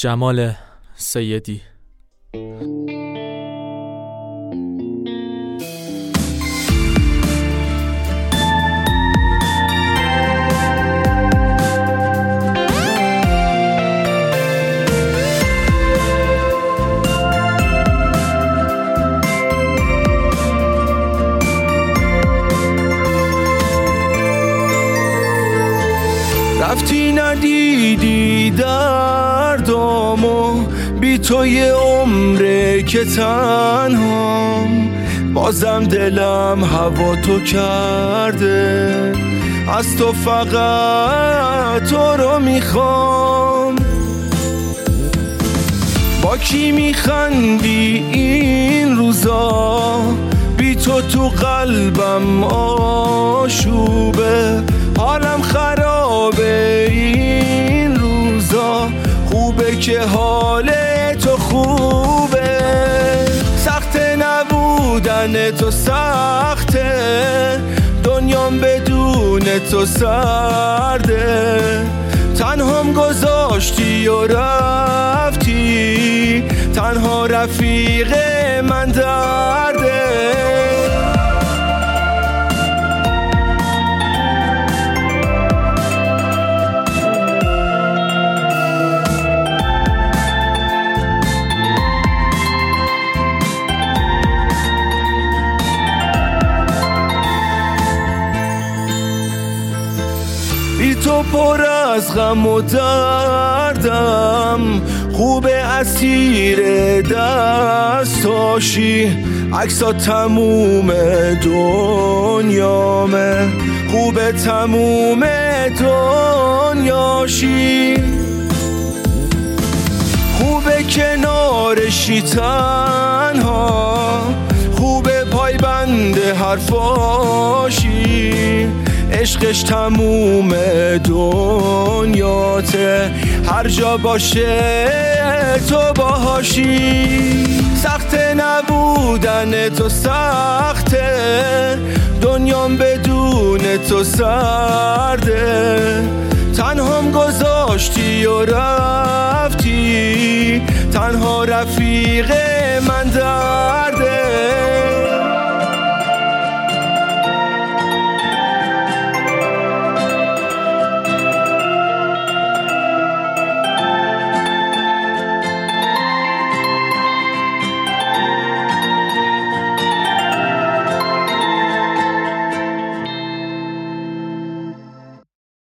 جمال سیدی. رفتی ندیدی دردامو، بی تو یه عمره که تنهام، بازم دلم هوا تو کرده، از تو فقط تو رو میخوام. با کی میخندی این روزا، بی تو قلبم آشوبه، حالم خرابه این روزا، خوبه که حال تو خوبه. سخت نبودن تو سخته، دنیام بدون تو سرده، تنهام گذاشتی و رفتی، تنها رفیق من درده. بی تو پر از غم و دردم، خوب اسیر دستاشی، عکسات تموم دنیامه، خوب تموم دنیاشی، خوبه کنارشی تنها، خوبه پایبند حرفاشی، عشقش تموم دنیاته، هر جا باشه تو باهاشی. سخت نبودن تو سخته، دنیام بدون تو سرده، تنهام گذاشتی و رفتی، تنها رفیق من در